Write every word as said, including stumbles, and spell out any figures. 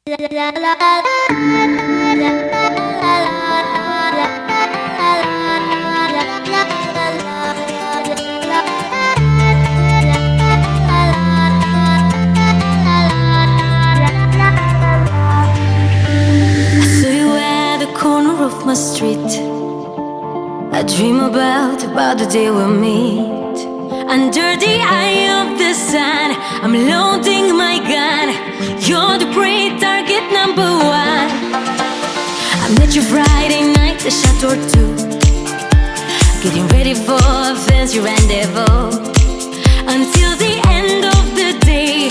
Of my street, I dream about, about the day we'll meet. Under the eye of the sun, I'm loading my gun. You're the prey target number one. I met you Friday night, a shot or two, getting ready for a fancy rendezvous. Until the end of the day,